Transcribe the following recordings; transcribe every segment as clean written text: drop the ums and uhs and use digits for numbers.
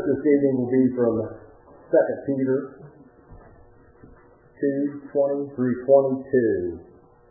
script this evening will be from 2 Peter 2:20 through 22.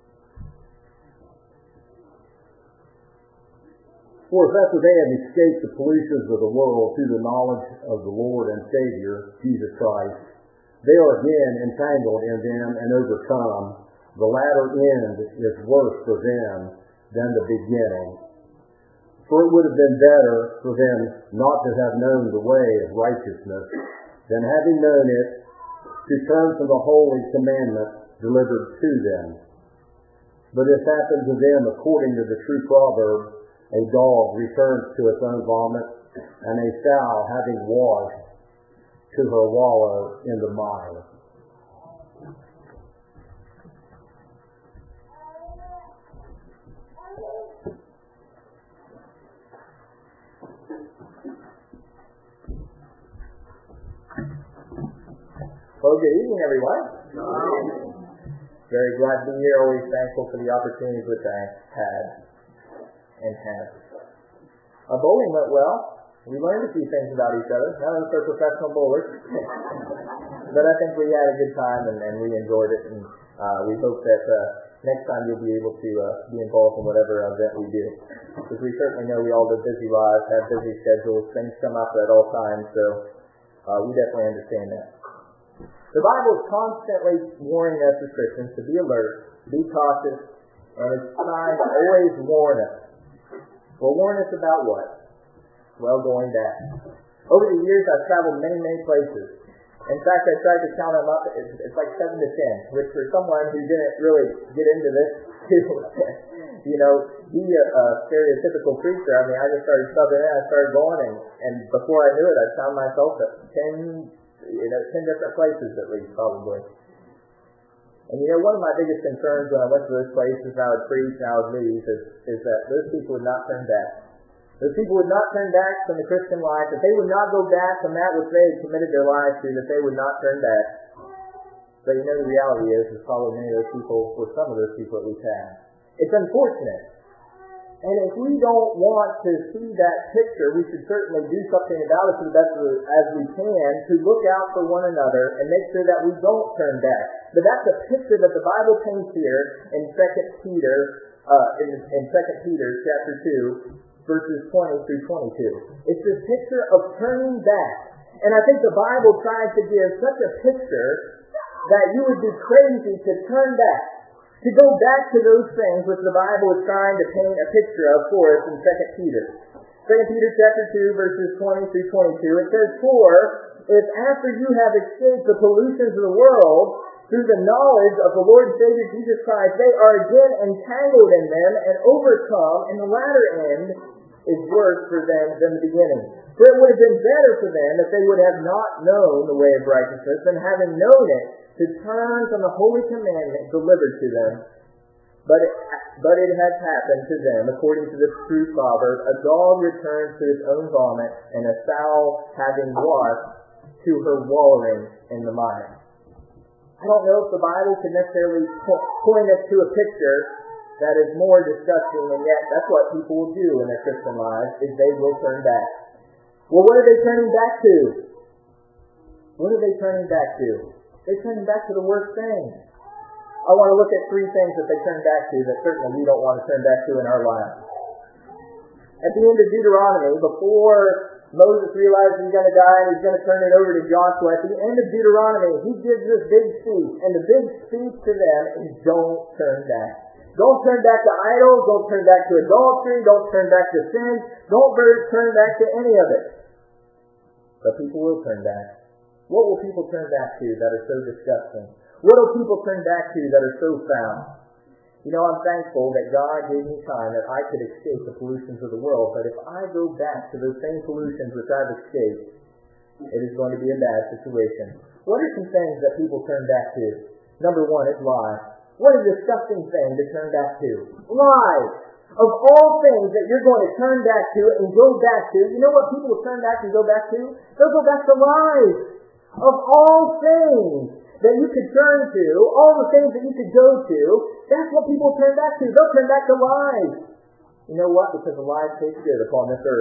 For if after they have escaped the pollutions of the world through the knowledge of the Lord and Savior, Jesus Christ, they are again entangled in them and overcome, the latter end is worse for them than the beginning. For it would have been better for them not to have known the way of righteousness than having known it, to turn from the holy commandment delivered to them. But it happened to them according to the true proverb, a dog returns to its own vomit, and a sow having washed to her wallow in the mire. Well, good evening, everyone. Very glad to be here. Always thankful for the opportunities which I had and have. Bowling went well. We learned a few things about each other. None of us are professional bowlers. But I think we had a good time and we enjoyed it. And we hope that next time you'll be able to be involved in whatever event we do. Because we certainly know we all live busy lives, have busy schedules, things come up at all times. So we definitely understand that. The Bible is constantly warning us as Christians to be alert, be cautious, and it's trying to always warn us. Well, warn us about what? Well, going back. Over the years, I've traveled many, many places. In fact, I tried to count them up. It's like 7 to 10, which for someone who didn't really get into this, be a stereotypical preacher. I mean, I just started subbing in, I started going, and before I knew it, I found myself at 10 different places at least, probably. And one of my biggest concerns when I went to those places and I would preach and I would leave is that those people would not turn back. Those people would not turn back from the Christian life, that they would not go back from that which they had committed their lives to, that they would not turn back. But the reality is probably many of those people, or some of those people at least have. It's unfortunate. And if we don't want to see that picture, we should certainly do something about it to the best as we can to look out for one another and make sure that we don't turn back. But that's a picture that the Bible paints here in 2 Peter, in 2 Peter chapter 2, verses 20 through 22. It's this picture of turning back. And I think the Bible tries to give such a picture that you would be crazy to turn back, to go back to those things which the Bible is trying to paint a picture of for us in 2 Peter. 2 Peter chapter 2, verses 20 through 22, it says, For if after you have escaped the pollutions of the world through the knowledge of the Lord and Savior Jesus Christ, they are again entangled in them and overcome, and the latter end is worse for them than the beginning. For it would have been better for them if they would have not known the way of righteousness, than having known it, to turn from the holy commandment delivered to them. But it has happened to them, according to the true proverb, a dog returns to its own vomit, and a sow having washed to her wallowing in the mire. I don't know if the Bible can necessarily point us to a picture that is more disgusting, and yet that's what people will do in their Christian lives, is they will turn back. Well, what are they turning back to? What are they turning back to? They're turning back to the worst things. I want to look at 3 things that they turn back to that certainly we don't want to turn back to in our lives. At the end of Deuteronomy, before Moses realizes he's going to die and he's going to turn it over to Joshua, at the end of Deuteronomy, he gives this big speech. And the big speech to them is don't turn back. Don't turn back to idols. Don't turn back to adultery. Don't turn back to sin. Don't turn back to any of it. But people will turn back. What will people turn back to that are so disgusting? What will people turn back to that are so foul? I'm thankful that God gave me time that I could escape the pollutions of the world. But if I go back to those same pollutions which I've escaped, it is going to be a bad situation. What are some things that people turn back to? Number 1 is lies. What a disgusting thing to turn back to. Lies. Of all things that you're going to turn back to and go back to, you know what people will turn back and go back to? They'll go back to lies. Of all things that you could turn to, all the things that you could go to, that's what people turn back to. They'll turn back to lies. You know what? Because the lies taste good upon this earth.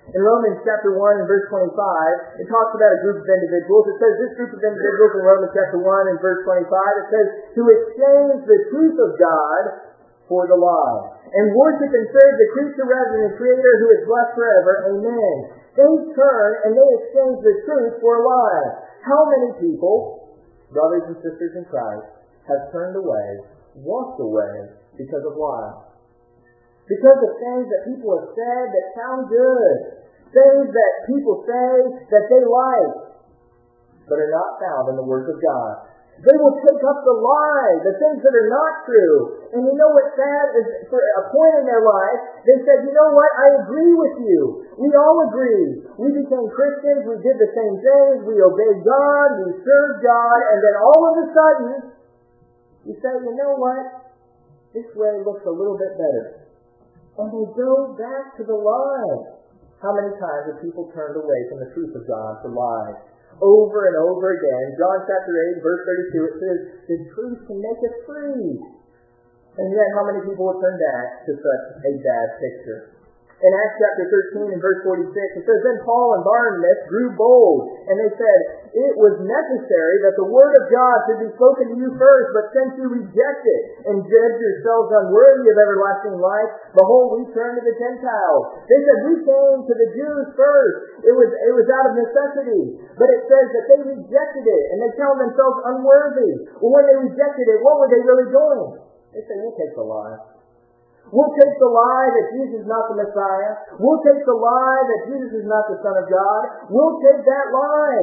In Romans chapter 1 and verse 25, it talks about a group of individuals. It says this group of individuals in Romans chapter 1 and verse 25, it says, who exchange the truth of God for the lie, and worship and serve the creature rather than the Creator who is blessed forever. Amen. They turn and they exchange the truth for a lie. How many people, brothers and sisters in Christ, have turned away, walked away because of lies? Because of things that people have said that sound good, things that people say that they like, but are not found in the Word of God. They will take up the lie, the things that are not true. And you know what's sad is for a point in their life, they said, you know what, I agree with you. We all agree. We became Christians, we did the same things, we obeyed God, we served God, and then all of a sudden, you say, you know what, this way looks a little bit better. And they go back to the lie. How many times have people turned away from the truth of God for lies? Over and over again. John chapter 8, verse 32, it says, the truth can make us free. And yet, how many people will turn back to such a bad picture? In Acts chapter 13 and verse 46, it says, then Paul and Barnabas grew bold, and they said, it was necessary that the word of God should be spoken to you first, but since you reject it and judge yourselves unworthy of everlasting life, behold, we turn to the Gentiles. They said, we came to the Jews first. It was out of necessity. But it says that they rejected it, and they found themselves unworthy. Well, when they rejected it, what were they really doing? They said, we'll take the lie. We'll take the lie that Jesus is not the Messiah. We'll take the lie that Jesus is not the Son of God. We'll take that lie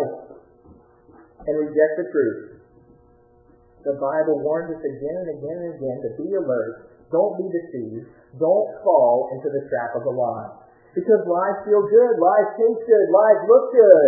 and reject the truth. The Bible warns us again and again and again to be alert. Don't be deceived. Don't fall into the trap of the lie. Because lies feel good. Lies taste good. Lies look good.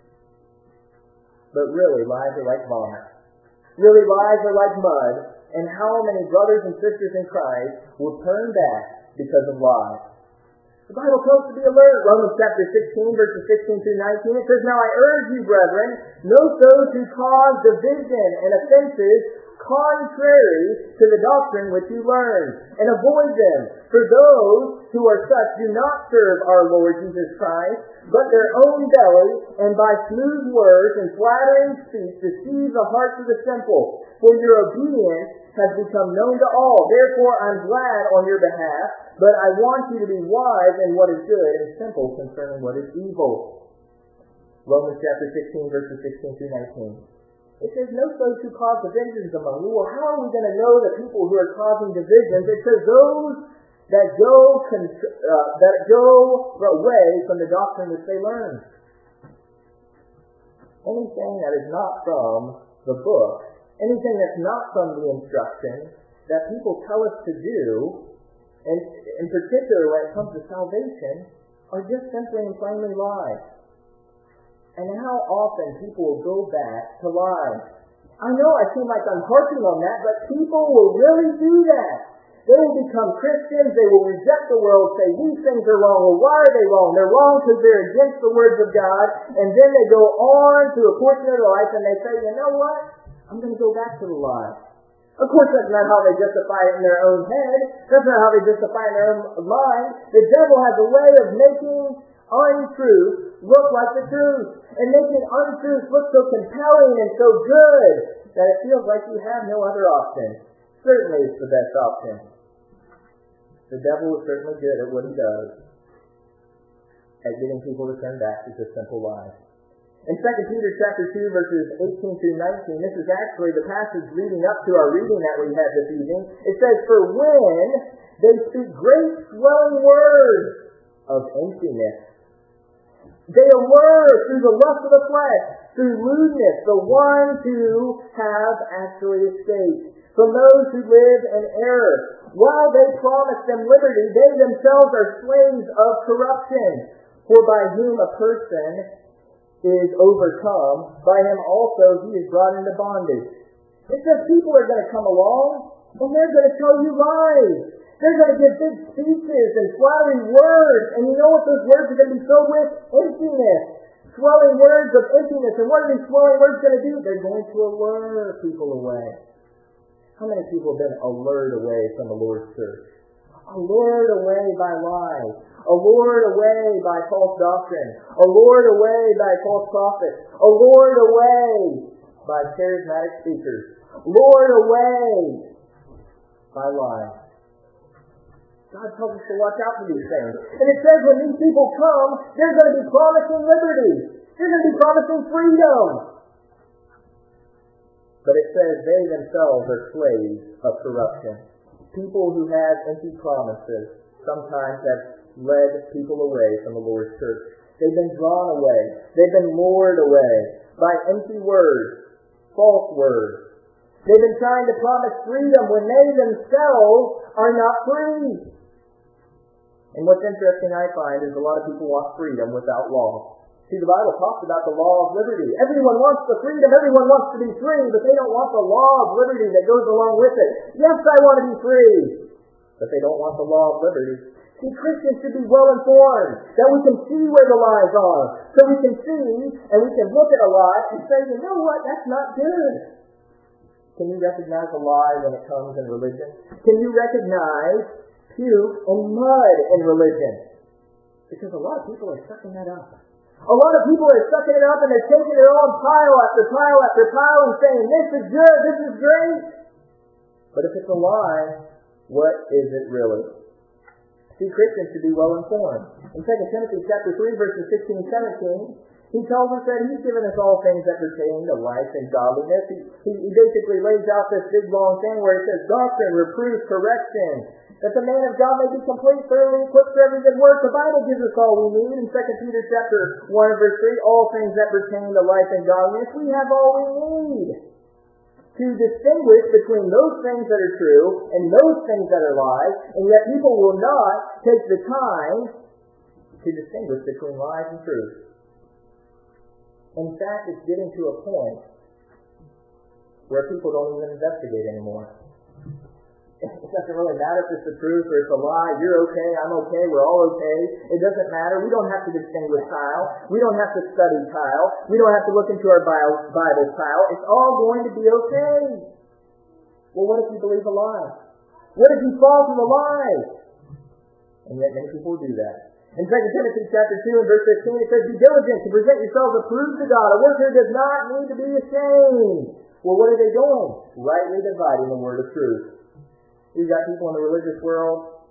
But really, lies are like vomit. Really, lies are like mud. And how many brothers and sisters in Christ will turn back because of lies? The Bible tells us to be alert. Romans chapter 16, verses 16 through 19, it says, now I urge you, brethren, note those who cause division and offenses contrary to the doctrine which you learned, and avoid them. For those who are such do not serve our Lord Jesus Christ, but their own belly, and by smooth words and flattering speech deceive the hearts of the simple. For your obedience has become known to all. Therefore I'm glad on your behalf, but I want you to be wise in what is good and simple concerning what is evil. Romans chapter 16, verses 16 through 19. It says, note those who cause divisions among you. Well, how are we going to know the people who are causing divisions? It says those that go away from the doctrine which they learn. Anything that is not from the book, anything that's not from the instruction that people tell us to do, and in particular when it comes to salvation, are just simply and plainly lies. And how often people will go back to lies. I know I seem like I'm harping on that, but people will really do that. They will become Christians. They will reject the world, say these things are wrong. Well, why are they wrong? They're wrong because they're against the words of God. And then they go on to a portion of their life and they say, you know what? I'm going to go back to the lie. Of course, that's not how they justify it in their own head. That's not how they justify it in their own mind. The devil has a way of making untruth look like the truth, and making untruth look so compelling and so good that it feels like you have no other option. Certainly it's the best option. The devil is certainly good at what he does, at getting people to turn back to just simple lies. In 2 Peter chapter 2, verses 18 through 19, this is actually the passage leading up to our reading that we had this evening. It says, for when they speak great swelling words of emptiness, they allure through the lust of the flesh, through lewdness, the ones who have actually escaped from those who live in error. While they promise them liberty, they themselves are slaves of corruption. For by whom a person is overcome, by him also he is brought into bondage. It says people are going to come along, and they're going to tell you lies. They're going to give big speeches and flattering words. And you know what those words are going to be filled with? Emptiness. Swelling words of emptiness. And what are these swelling words going to do? They're going to allure people away. How many people have been allured away from the Lord's church? Allured away by lies. allured away by false doctrine, allured away by false prophets, allured away by charismatic speakers, lured away by lies. God tells us to watch out for these things. And it says when these people come, they're going to be promising liberty. They're going to be promising freedom. But it says they themselves are slaves of corruption. People who have empty promises sometimes have led people away from the Lord's church. They've been drawn away. They've been lured away by empty words, false words. They've been trying to promise freedom when they themselves are not free. And what's interesting, I find, is a lot of people want freedom without law. See, the Bible talks about the law of liberty. Everyone wants the freedom. Everyone wants to be free, but they don't want the law of liberty that goes along with it. Yes, I want to be free, but they don't want the law of liberty. See, Christians should be well informed, that we can see where the lies are. So we can see, and we can look at a lie and say, you know what, that's not good. Can you recognize a lie when it comes in religion? Can you recognize puke and mud in religion? Because a lot of people are sucking that up. A lot of people are sucking it up and they're taking their own pile after pile after pile and saying, this is good, this is great. But if it's a lie, what is it really? See, Christians should be well informed. In 2 Timothy chapter 3, verses 16 and 17, he tells us that he's given us all things that pertain to life and godliness. He basically lays out this big long thing where it says, doctrine, reproof, correction, that the man of God may be complete, thoroughly equipped for every good work. The Bible gives us all we need. In 2 Peter chapter 1 verse 3, all things that pertain to life and godliness, we have all we need to distinguish between those things that are true and those things that are lies, and yet people will not take the time to distinguish between lies and truth. In fact, it's getting to a point where people don't even investigate anymore. It doesn't really matter if it's the truth or it's a lie. You're okay, I'm okay, we're all okay. It doesn't matter. We don't have to distinguish Kyle. We don't have to study Kyle. We don't have to look into our Bible Kyle. It's all going to be okay. Well, what if you believe a lie? What if you fall for the lie? And yet many people do that. In 2 Timothy chapter 2 and verse 15, it says, be diligent to present yourselves approved to God, a worker who does not need to be ashamed. Well, what are they doing? Rightly dividing the word of truth. You've got people in the religious world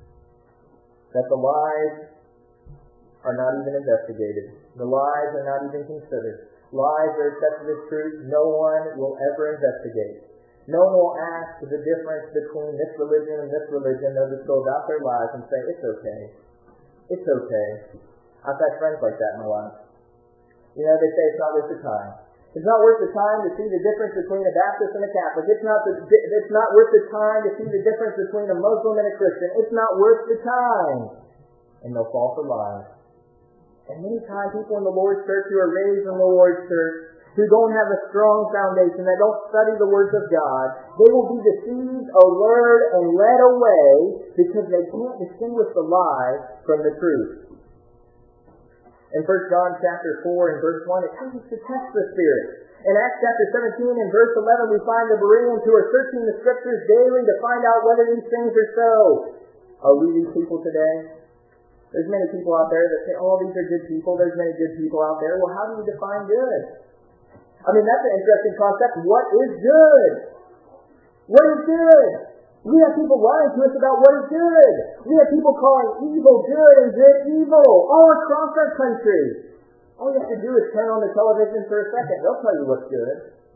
that the lies are not even investigated. The lies are not even considered. Lies are accepted as truth. No one will ever investigate. No one will ask the difference between this religion and this religion. They'll just go about their lives and say, it's okay. It's okay. I've had friends like that in my life. You know, they say it's not worth the time. It's not worth the time to see the difference between a Baptist and a Catholic. It's not worth the time to see the difference between a Muslim and a Christian. It's not worth the time. And they'll fall for lies. And many times people in the Lord's church who are raised in the Lord's church, who don't have a strong foundation, that don't study the words of God, they will be deceived, allured, and led away because they can't distinguish the lie from the truth. In 1 John chapter 4 and verse 1, it tells us to test the Spirit. In Acts chapter 17 and verse 11, we find the Bereans who are searching the Scriptures daily to find out whether these things are so. Are we these people today? There's many people out there that say, oh, these are good people. There's many good people out there. Well, how do you define good? I mean, that's an interesting concept. What is good? What is good? We have people lying to us about what is good. We have people calling evil good and good evil all across our country. All you have to do is turn on the television for a second. They'll tell you what's good.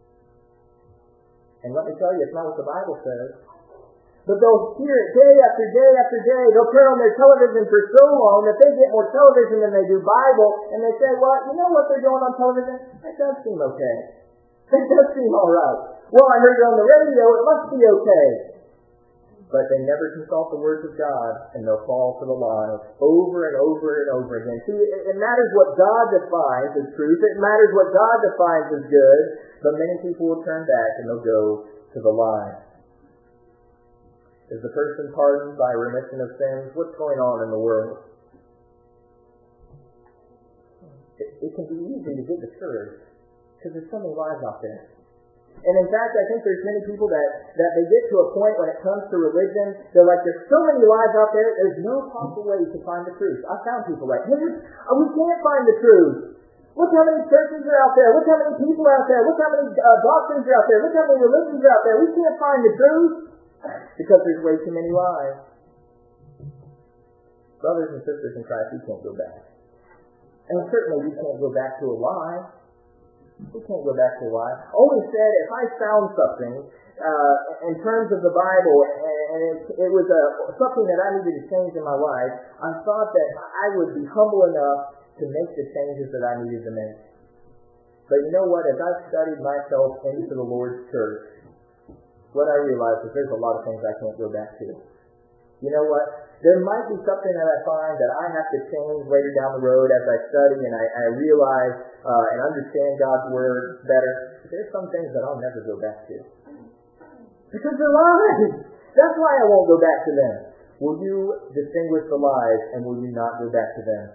And let me tell you, it's not what the Bible says. But they'll hear it day after day after day. They'll turn on their television for so long that they get more television than they do Bible. And they say, well, you know what they're doing on television? That does seem okay. That does seem all right. Well, I heard it on the radio. It must be okay. But they never consult the words of God, and they'll fall for the lies over and over and over again. See, it matters what God defines as truth. It matters what God defines as good. But many people will turn back and they'll go to the lies. Is the person pardoned by remission of sins? What's going on in the world? It can be easy to get discouraged because there's so many lies out there. And in fact, I think there's many people that they get to a point when it comes to religion, they're like, there's so many lies out there, there's no possible way to find the truth. I found people like, hey, we can't find the truth. Look how many churches are out there. Look how many people are out there. Look how many doctrines are out there. Look how many religions are out there. We can't find the truth because there's way too many lies. Brothers and sisters in Christ, we can't go back. And certainly we can't go back to a lie. We can't go back to a lie. I always said if I found something in terms of the Bible and it was something that I needed to change in my life, I thought that I would be humble enough to make the changes that I needed to make. But you know what? As I studied myself into the Lord's church, what I realized is there's a lot of things I can't go back to. You know what? There might be something that I find that I have to change later down the road as I study and I realize and understand God's Word better. But there's some things that I'll never go back to. Because they're lies. That's why I won't go back to them. Will you distinguish the lies and will you not go back to them?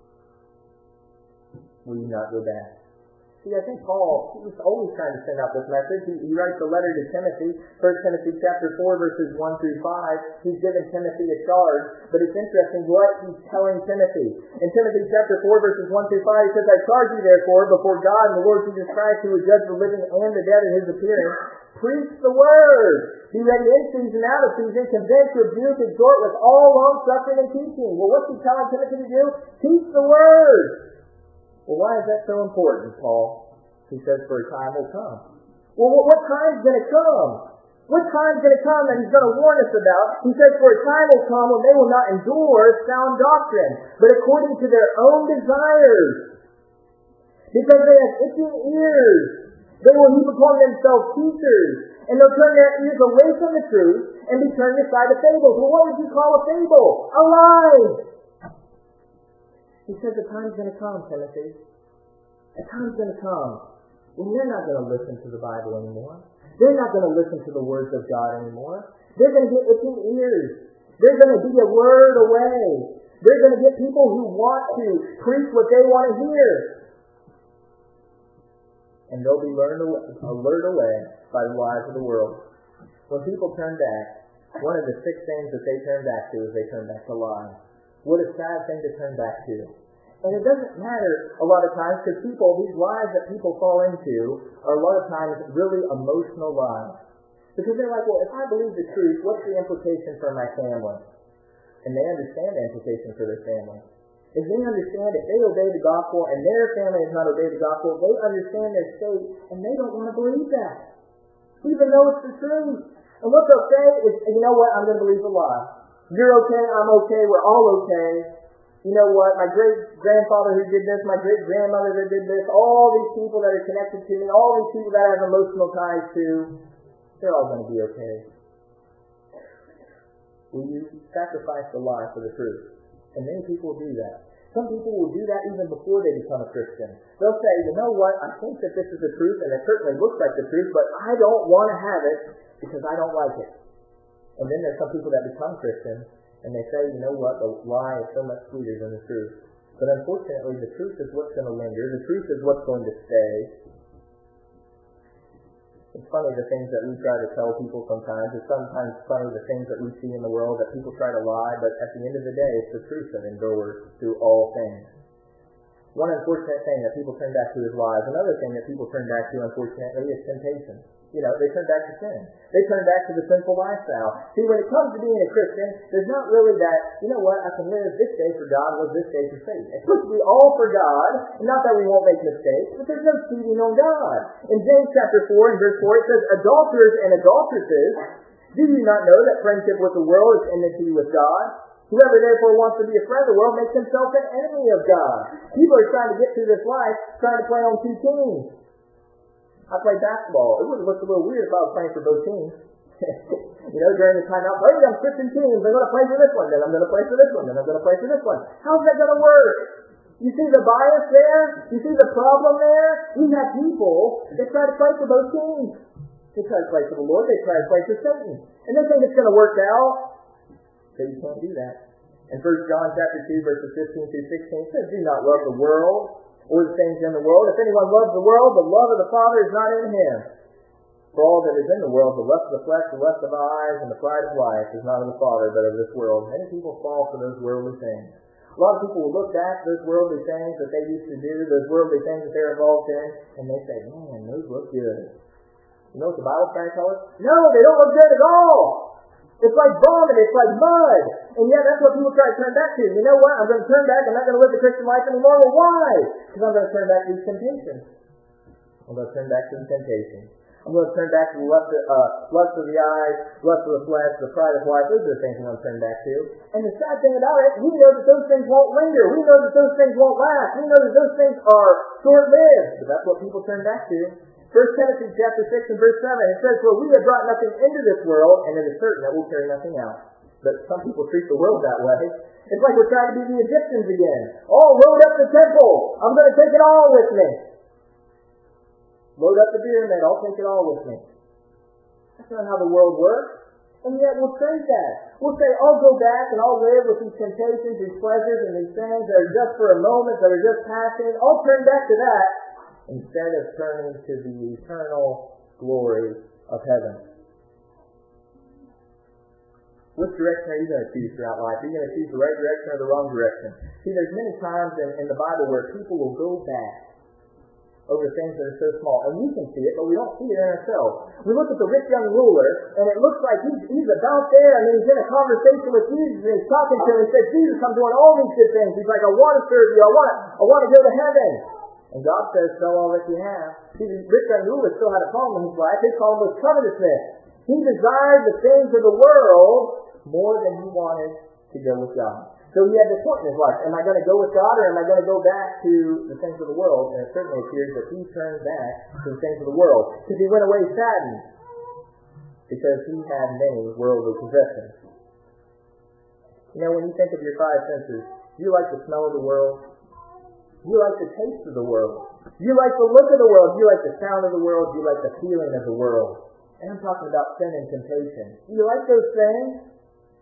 Will you not go back? See, I think Paul, he was always trying to send out this message. He writes a letter to Timothy, 1 Timothy chapter 4, verses 1 through 5. He's given Timothy a charge, but it's interesting what he's telling Timothy. In Timothy chapter 4, verses 1 through 5, he says, I charge you therefore before God and the Lord Jesus Christ, who will judge the living and the dead at his appearing, preach the word. Be ready in season, out of season, convince, rebuke, exhort with all long suffering and teaching. Well, what's he telling Timothy to do? Teach the word. Well, why is that so important, Paul? He says, for a time will come. Well, what time's going to come? What time's going to come that he's going to warn us about? He says, for a time will come when they will not endure sound doctrine, but according to their own desires. Because they have itching ears, they will heap upon themselves teachers, and they'll turn their ears away from the truth and be turned aside to fables. Well, what would you call a fable? A lie. He says a time's going to come, Timothy. A time's going to come when they're not going to listen to the Bible anymore. They're not going to listen to the words of God anymore. They're going to get itching ears. They're going to be a word away. They're going to get people who want to preach what they want to hear. And they'll be lured away by the lies of the world. When people turn back, one of the 6 things that they turn back to is they turn back to lies. What a sad thing to turn back to. And it doesn't matter a lot of times because these lies that people fall into are a lot of times really emotional lies. Because they're like, well, if I believe the truth, what's the implication for my family? And they understand the implication for their family. If they understand if they obey the gospel and their family has not obeyed the gospel, they understand their state and they don't want to believe that. Even though it's the truth. And what they'll say is, you know what, I'm going to believe a lie. You're okay, I'm okay, we're all okay. You know what, my great-grandfather who did this, my great-grandmother that did this, all these people that are connected to me, all these people that I have emotional ties to, they're all going to be okay. Will you sacrifice the lie for the truth? And many people will do that. Some people will do that even before they become a Christian. They'll say, you know what, I think that this is the truth, and it certainly looks like the truth, but I don't want to have it because I don't like it. And then there's some people that become Christians, and they say, you know what, the lie is so much sweeter than the truth. But unfortunately, the truth is what's going to linger. The truth is what's going to stay. It's funny the things that we try to tell people sometimes. It's sometimes funny the things that we see in the world that people try to lie, but at the end of the day, it's the truth that endures through all things. One unfortunate thing that people turn back to is lies. Another thing that people turn back to, unfortunately, is temptation. They turn back to sin. They turn back to the sinful lifestyle. See, when it comes to being a Christian, there's not really that, you know what, I can live this day for God, live this day for Satan. It's supposed to be all for God, not that we won't make mistakes, but there's no cheating on God. In James chapter 4 and verse 4, it says, adulterers and adulteresses, do you not know that friendship with the world is enmity with God? Whoever therefore wants to be a friend of the world makes himself an enemy of God. People are trying to get through this life, trying to play on 2 teams. I played basketball. It would have looked a little weird if I was playing for both teams. During the timeout, hey, I'm switching teams. I'm going to play for this one, then I'm going to play for this one, then I'm going to play for this one. How's that going to work? You see the bias there? You see the problem there? We have people that try to play for both teams. They try to play for the Lord. They try to play for Satan. And they think it's going to work out. So you can't do that. In 1 John chapter 2, verses 15 through 16, it says, do not love the world or the things in the world. If anyone loves the world, the love of the Father is not in him. For all that is in the world, the lust of the flesh, the lust of the eyes, and the pride of life is not of the Father, but of this world. Many people fall for those worldly things. A lot of people will look back at those worldly things that they used to do, those worldly things that they're involved in, and they say, man, those look good. You know what the Bible tries to tell us? No, they don't look good at all. It's like vomit, it's like mud. And yet that's what people try to turn back to. You know what? I'm going to turn back, I'm not going to live the Christian life anymore. Well, why? Because I'm going to turn back to these temptations. I'm going to turn back to the temptation. I'm going to turn back to the lust of the eyes, lust of the flesh, the pride of life. Those are the things I'm going to turn back to. And the sad thing about it, we know that those things won't linger. We know that those things won't last. We know that those things are short-lived. But that's what people turn back to. 1 Timothy chapter 6 and verse 7, it says, for we have brought nothing into this world, and it is certain that we'll carry nothing out. But some people treat the world that way. It's like we're trying to be the Egyptians again. Oh, load up the temple. I'm going to take it all with me. Load up the pyramid. I'll take it all with me. That's not how the world works. And yet we'll say that. We'll say, I'll go back and I'll live with these temptations, these pleasures, and these things that are just for a moment, that are just passing. I'll turn back to that instead of turning to the eternal glory of heaven. Which direction are you going to choose throughout life? Are you going to choose the right direction or the wrong direction? See, there's many times in the Bible where people will go back over things that are so small. And we can see it, but we don't see it in ourselves. We look at the rich young ruler, and it looks like he's about there, and then he's in a conversation with Jesus, and he's talking to him, and he says, Jesus, I'm doing all these good things. He's like, I want to serve you. I want to go to heaven. And God says, sell all that you have. See, the rich young ruler still had a problem in his life. His problem was covetousness. He desired the things of the world more than he wanted to go with God. So he had this point in his life. Am I going to go with God, or am I going to go back to the things of the world? And it certainly appears that he turned back to the things of the world. Because he went away saddened. Because he had many worldly possessions. You know, when you think of your five senses, do you like the smell of the world? Do you like the taste of the world? Do you like the look of the world? Do you like the sound of the world? Do you like the feeling of the world? And I'm talking about sin and temptation. Do you like those things?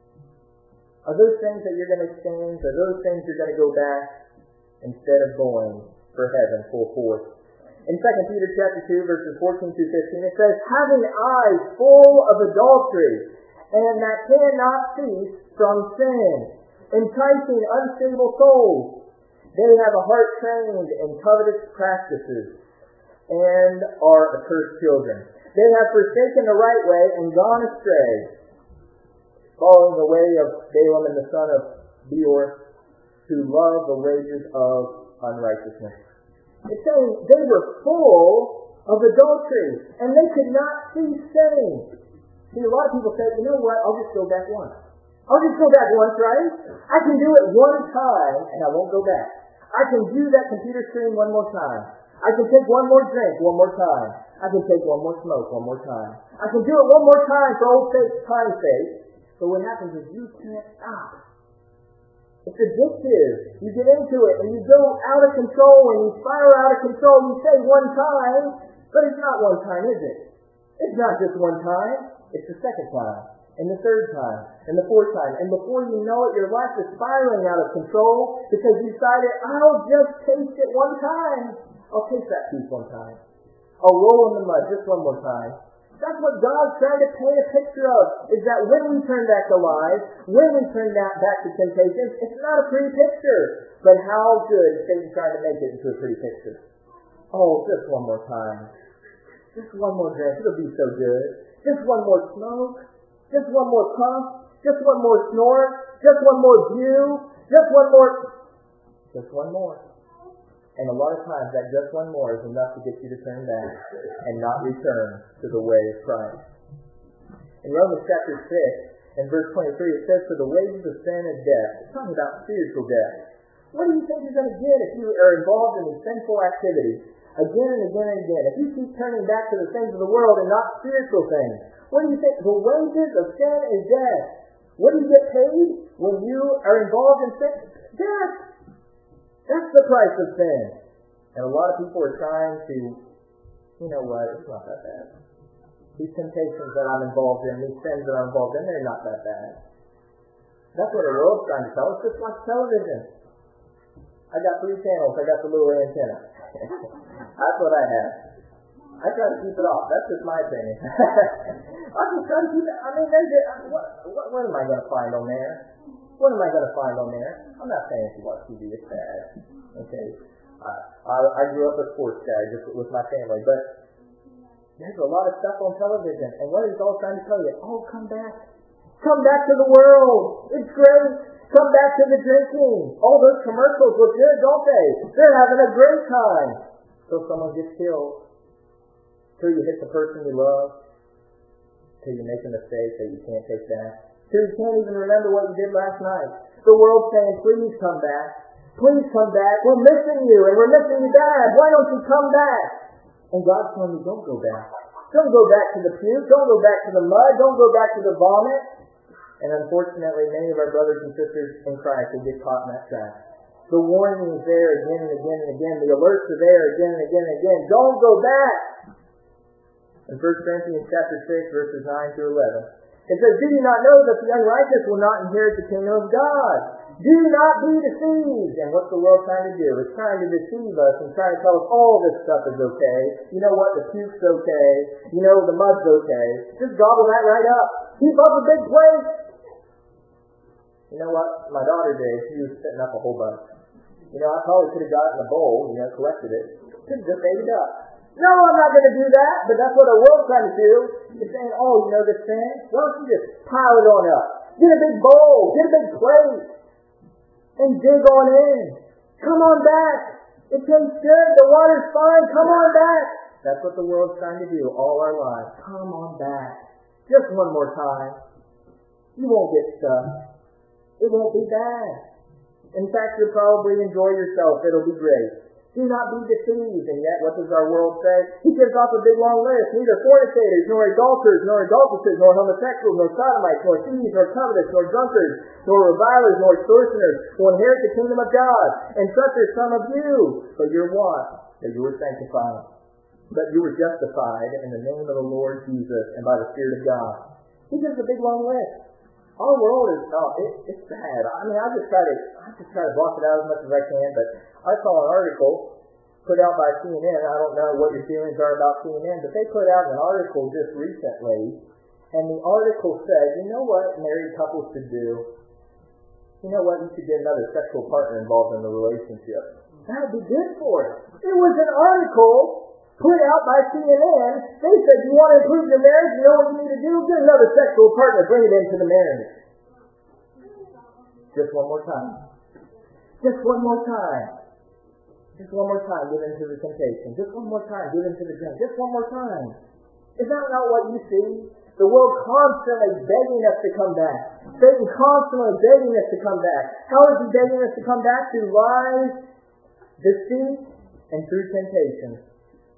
Are those things that you're going to exchange? Are those things you're going to go back instead of going for heaven full force? In 2 Peter chapter 2, verses 14 through 15, it says, having eyes full of adultery, and that cannot cease from sin, enticing unstable souls. They have a heart trained in covetous practices, and are accursed children. They have forsaken the right way and gone astray, following the way of Balaam and the son of Beor, who love the wages of unrighteousness. It's saying they were full of adultery, and they could not cease sinning. See, a lot of people say, you know what, I'll just go back once. I'll just go back once, right? I can do it one time, and I won't go back. I can do that computer screen one more time. I can take one more drink one more time. I can take one more smoke one more time. I can do it one more time for old time's sake. But what happens is you can't stop. It's addictive. You get into it and you go out of control and you spiral out of control. You say one time, but it's not one time, is it? It's not just one time. It's the second time, and the third time, and the fourth time. And before you know it, your life is spiraling out of control because you decided, I'll just taste it one time. I'll taste that peace one time. I'll roll in the mud just one more time. That's what God's trying to paint a picture of, is that when we turn back to lies, when we turn back to temptations, it's not a pretty picture. But how good is Satan trying to make it into a pretty picture? Oh, just one more time. Just one more drink. It'll be so good. Just one more smoke. Just one more puff. Just one more snort. Just one more view. Just one more. Just one more. And a lot of times that just one more is enough to get you to turn back and not return to the way of Christ. In Romans chapter 6 and verse 23, it says, for the wages of sin is death. It's talking about spiritual death. What do you think you're going to get if you are involved in these sinful activities again and again and again? If you keep turning back to the things of the world and not spiritual things, what do you think? The wages of sin is death. What do you get paid when you are involved in sin? Death. That's the price of sin. And a lot of people are trying to, you know what, it's not that bad. These temptations that I'm involved in, these sins that I'm involved in, they're not that bad. That's what the world's trying to tell us. Just watch television. I got 3 channels. I got the little antenna. That's what I have. I try to keep it off. That's just my opinion. I just try to keep it. I mean, what am I going to find on there? What am I going to find on there? I'm not saying if you watch TV, it's bad. Okay. I grew up a sports guy just with my family, but there's a lot of stuff on television, and what is all trying to tell you? Oh, come back. Come back to the world. It's great. Come back to the drinking. All those commercials look good, don't they? They're having a great time. Till someone gets killed. Till you hit the person you love. Till you make a mistake that you can't take back. Till you can't even remember what you did last night. The world's saying, please come back. Please come back. We're missing you, and we're missing you bad. Why don't you come back? And God's telling you, don't go back. Don't go back to the puke. Don't go back to the mud. Don't go back to the vomit. And unfortunately, many of our brothers and sisters in Christ will get caught in that trap. The warning is there again and again and again. The alerts are there again and again and again. Don't go back. In 1 Corinthians chapter 6, verses 9 through 11, it says, do you not know that the unrighteous will not inherit the kingdom of God? Do not be deceived. And what's the world trying to do? It's trying to deceive us and trying to tell us all this stuff is okay. You know what? The puke's okay. You know the mud's okay. Just gobble that right up. Keep up a big plate. You know what? My daughter did. She was setting up a whole bunch. You know, I probably could have gotten a bowl, collected it. Could have just ate it up. No, I'm not going to do that, but that's what our world's trying to do. It's saying, oh, you know this thing? Why don't you just pile it on up? Get a big bowl. Get a big plate. And dig on in. Come on back. It tastes good. The water's fine. Come on back. That's what the world's trying to do all our lives. Come on back. Just one more time. You won't get stuck. It won't be bad. In fact, you'll probably enjoy yourself. It'll be great. Do not be deceived. And yet, what does our world say? He gives off a big long list. Neither fornicators, nor adulterers, nor adulteresses, nor homosexuals, nor sodomites, nor thieves, nor covetous, nor drunkards, nor revilers, nor extortioners will inherit the kingdom of God. And such are some of you. But you're what? That you were sanctified. But you were justified in the name of the Lord Jesus and by the Spirit of God. He gives a big long list. Our world is, it's bad. I mean, I just try to block it out as much as I can, but I saw an article put out by CNN. I don't know what your feelings are about CNN, but they put out an article just recently, and the article said, you know what married couples should do? You know what? You should get another sexual partner involved in the relationship. That would be good for it. It was an article put out by CNN. They said, you want to improve your marriage? You know what you need to do? Get another sexual partner. Bring it into the marriage. Just one more time. Just one more time. Just one more time. Give into the temptation. Just one more time. Give into the drink. Just one more time. Is that not what you see? The world constantly begging us to come back. Satan constantly begging us to come back. How is he begging us to come back? Through lies, deceit, and through temptation.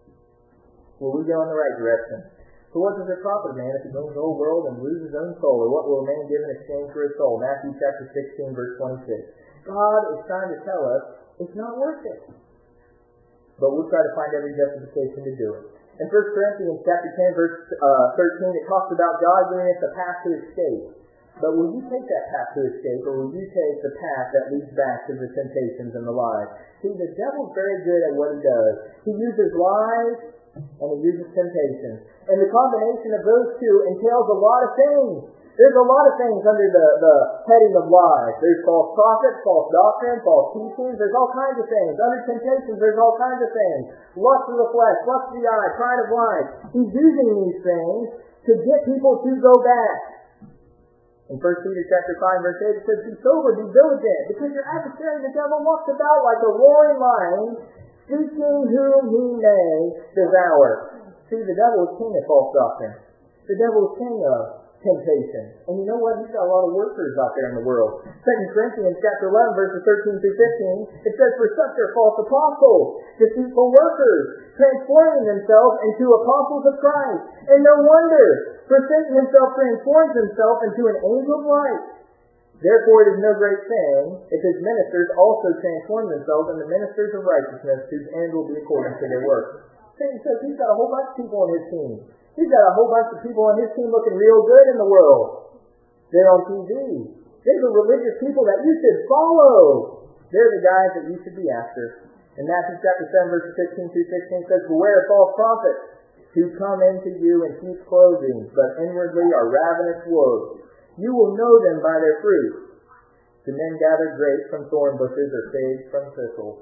Will we go in the right direction? So what does it profit a man if he gains the whole world and loses his own soul? Or what will a man give in exchange for his soul? Matthew chapter 16, verse 26. God is trying to tell us it's not worth it. But we'll try to find every justification to do it. In 1 Corinthians chapter 10, verse 13, it talks about God giving us a path to escape. But will you take that path to escape, or will you take the path that leads back to the temptations and the lies? See, the devil's very good at what he does. He uses lies, and he uses temptation. And the combination of those two entails a lot of things. There's a lot of things under the heading of lies. There's false prophets, false doctrine, false teachings. There's all kinds of things. Under temptations, there's all kinds of things. Lust of the flesh, lust of the eye, pride of life. He's using these things to get people to go back. In 1 Peter chapter 5, verse 8, it says, be sober, be diligent, because your adversary, the devil, walks about like a roaring lion, seeking whom he may devour. See, the devil is king of false doctrine. The devil is king of temptation. And you know what? He's got a lot of workers out there in the world. 2 Corinthians chapter 11, verses 13 through 15, it says, for such are false apostles, deceitful workers, transforming themselves into apostles of Christ. And no wonder, for Satan himself transforms himself into an angel of light. Therefore it is no great thing if his ministers also transform themselves into ministers of righteousness, whose end will be according to their work. Satan says he's got a whole bunch of people on his team. He's got a whole bunch of people on his team looking real good in the world. They're on TV. They're the religious people that you should follow. They're the guys that you should be after. In Matthew chapter 7, verses 15 through 16 says, beware of false prophets, who come into you in sheep's clothing, but inwardly are ravenous wolves. You will know them by their fruit. Do men gather grapes from thorn bushes or figs from thistles?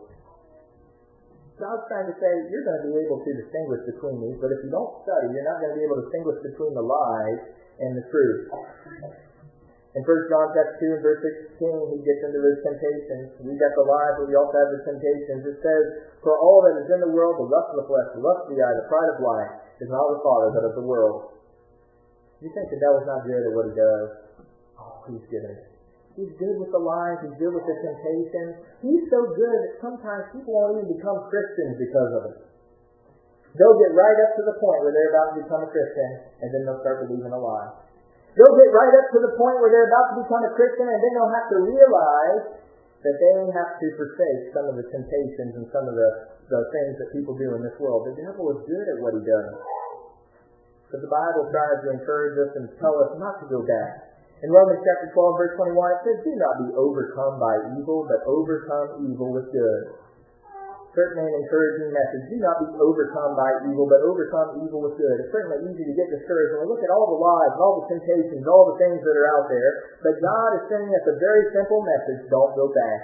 God's trying to say, you're going to be able to distinguish between these, but if you don't study, you're not going to be able to distinguish between the lies and the truth. In 1 John chapter 2 and verse 16, he gets into those temptations. We got the lies, but we also have the temptations. It says, for all that is in the world, the lust of the flesh, the lust of the eye, the pride of life, is not of the Father, but of the world. You think the devil's not good at what he does? Oh, he's good at it. He's good with the lies. He's good with the temptations. He's so good that sometimes people won't even become Christians because of it. They'll get right up to the point where they're about to become a Christian, and then they'll start believing a lie. They'll get right up to the point where they're about to become a Christian, and then they'll have to realize that they have to forsake some of the temptations and some of the things that people do in this world. The devil is good at what he does. But the Bible tries to encourage us and tell us not to go back. In Romans chapter 12, verse 21, it says, do not be overcome by evil, but overcome evil with good. Certainly an encouraging message. Do not be overcome by evil, but overcome evil with good. It's certainly easy to get discouraged when we look at all the lies, and all the temptations, and all the things that are out there. But God is sending us a very simple message: don't go back.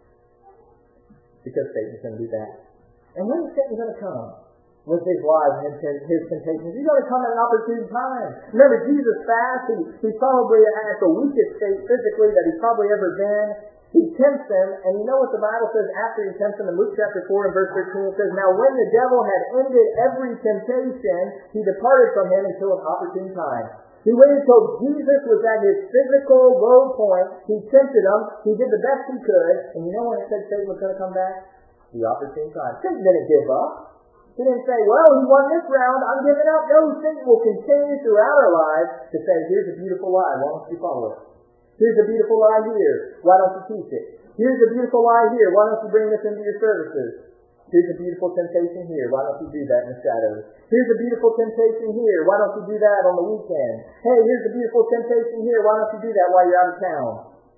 Because Satan's going to be back. And when is Satan going to come? With his lies and his temptations. He's going to come at an opportune time. Remember, Jesus fast, he's probably at the weakest state physically that he's probably ever been. He tempts them, and you know what the Bible says after he tempts them in Luke chapter 4 and verse 13? It says, now when the devil had ended every temptation, he departed from him until an opportune time. He waited until Jesus was at his physical low point. He tempted him. He did the best he could. And you know when it said Satan was going to come back? The opportune time. Satan didn't give up. He didn't say, well, he won this round, I'm giving up. No, Satan will continue throughout our lives to say, here's a beautiful lie, why don't you follow it? Here's a beautiful lie here, why don't you teach it? Here's a beautiful lie here, why don't you bring this into your services? Here's a beautiful temptation here, why don't you do that in the shadows? Here's a beautiful temptation here, why don't you do that on the weekend? Hey, here's a beautiful temptation here, why don't you do that while you're out of town?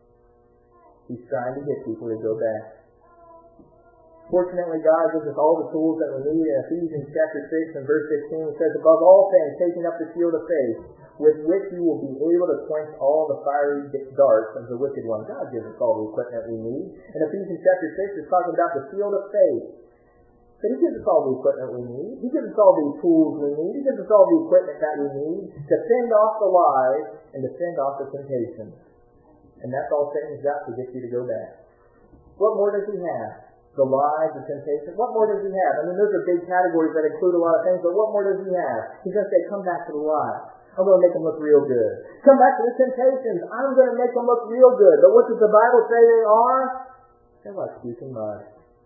He's trying to get people to go back. Fortunately, God gives us all the tools that we need. In Ephesians chapter 6 and verse 16, it says, above all things, taking up the shield of faith, with which you will be able to quench all the fiery darts of the wicked one. God gives us all the equipment we need. In Ephesians chapter 6, it's talking about the shield of faith. But he gives us all the equipment we need. He gives us all the tools we need. He gives us all the equipment that we need to fend off the lies and to fend off the temptations. And that's all Satan's got to get you to go back. What more does he have? The lies, the temptation. What more does he have? I mean, those are big categories that include a lot of things, but what more does he have? He's going to say, come back to the lies. I'm going to make them look real good. Come back to the temptations. I'm going to make them look real good. But what does the Bible say they are? They're like squeaking mud.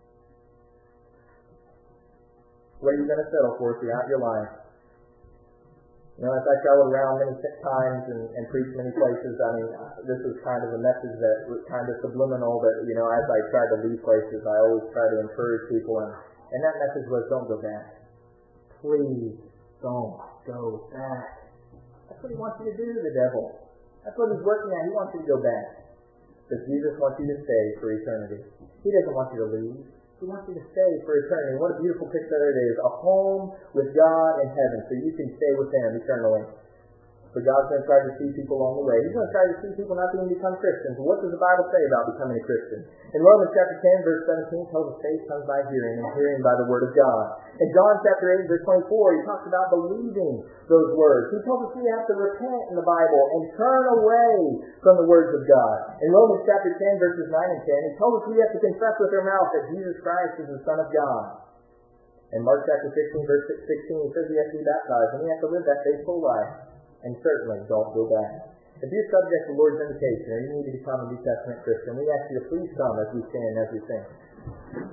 What are you going to settle for throughout your life? You know, as I traveled around many times and preached many places, I mean, this was kind of a message that was kind of subliminal, but, you know, as I tried to leave places, I always try to encourage people, and that message was, don't go back. Please don't go back. That's what he wants you to do to the devil. That's what he's working at. He wants you to go back. But Jesus wants you to stay for eternity. He doesn't want you to leave. He wants you to stay for eternity. What a beautiful picture it is. A home with God in heaven, so you can stay with him eternally. But God's going to try to see people along the way. He's going to try to see people not even become Christians. What does the Bible say about becoming a Christian? In Romans chapter 10, verse 17, tells us faith comes by hearing, and hearing by the word of God. In John chapter 8, verse 24, he talks about believing those words. He tells us we have to repent in the Bible and turn away from the words of God. In Romans chapter 10, verses 9 and 10, he tells us we have to confess with our mouth that Jesus Christ is the Son of God. In Mark chapter 16, verse 16, he says we have to be baptized, and we have to live that faithful life. And certainly don't go back. If you're subject to the Lord's invitation or you need to become a New Testament Christian, we ask you to please come as we stand and as we sing.